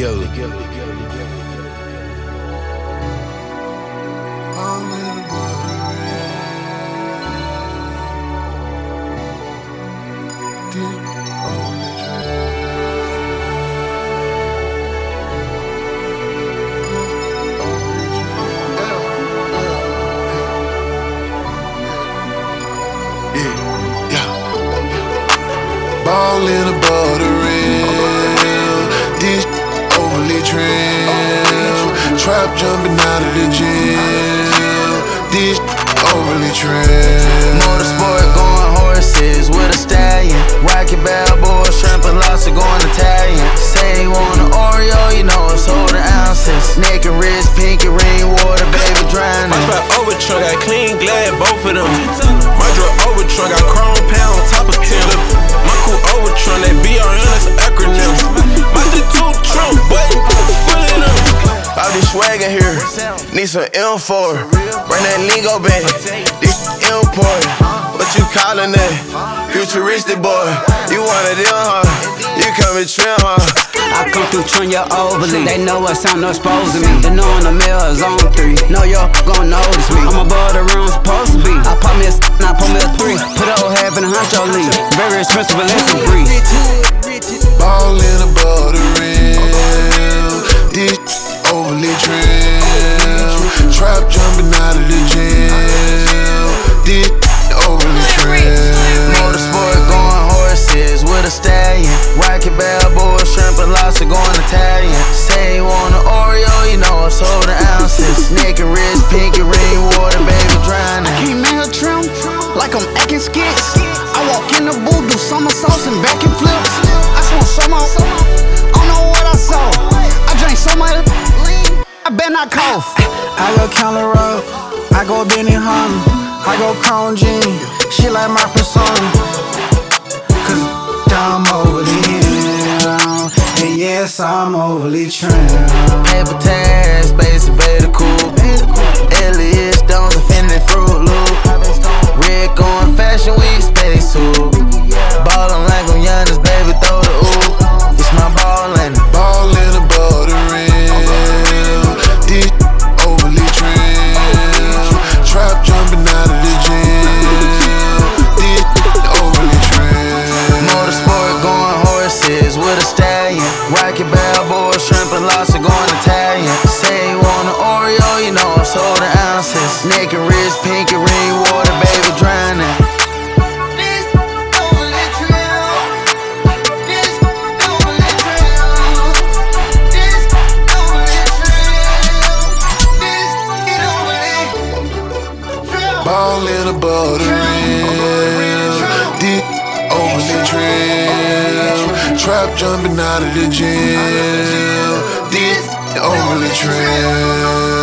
together. Ballin' above the rim, this overly trim. Trap jumping out of the gym, this overly trim. Motorsport going horses with a stallion. Rocket Balboa, shrimp and lobster going Italian. Say you want an Oreo, you know it's holding ounces. Neck and wrist, pinky ring, water, baby drowning. My spot Overtron got clean glad, both of them. My drug Overtron got chrome pound on top of Tim. My cool Overtron, that BRN is an acronym. My 32 Trump, boy, full of them. All this swag in here, need some M4. Bring that lingo back, this import. What you callin' that? Futuristic boy, you one of them, huh? You come and trim, huh? I come through Trin, you're overly. They know what sound no exposed to me. They know on the mill is on 3. Know y'all gon' notice me. I'm above the rim, supposed to be. I pop me a and I put me a 3. Put a whole half in a huncho league. Very expensive, but let's breathe. Ballin' above the rim, this overly trim. Trap jumping out of the gym, this overly trim. Motorsport going horses with a stallion. Rocket Balboa, shrimp and lobster going Italian. Say you want an Oreo, you know it's holding ounces. Neck and wrist, pinky ring, water, baby drowning. I came in here trim, like I'm acting skits. I walk in the booth, do somersaults and back and flips. I smoke so much, I don't know what I saw. I drank so much lean, I bet not cough. I go Counter Road, I go Benny Hunter, I go Chrome Jean, she like my persona. Cause I'm overly in, and yes, I'm overly trimmed. Paper tag, Space Invader cool. Elliot Stones, Infinity Fruit Loop. Red going Fashion Week, Space Suit. Ballin' like I'm Giannis, baby, throw the oop. It's my ballin'. Ballin' above the rim, this overly trim. Trap jumping out of the gym, this overly trim. Motorsport going horses with a stallion. Rocket Balboa, shrimp and lobster going Italian. Say you want an Oreo, you know it's holding ounces. Neck and wrist, pinky ring, water, baby drowning. Ballin' above the rim, this overly trim. Trap jumping out of the gym, this overly trim.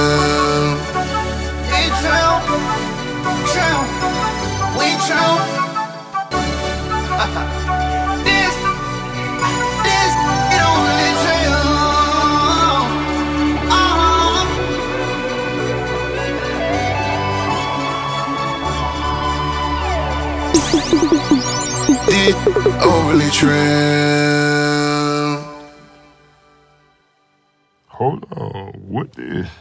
This overly trim. Hold on, what this?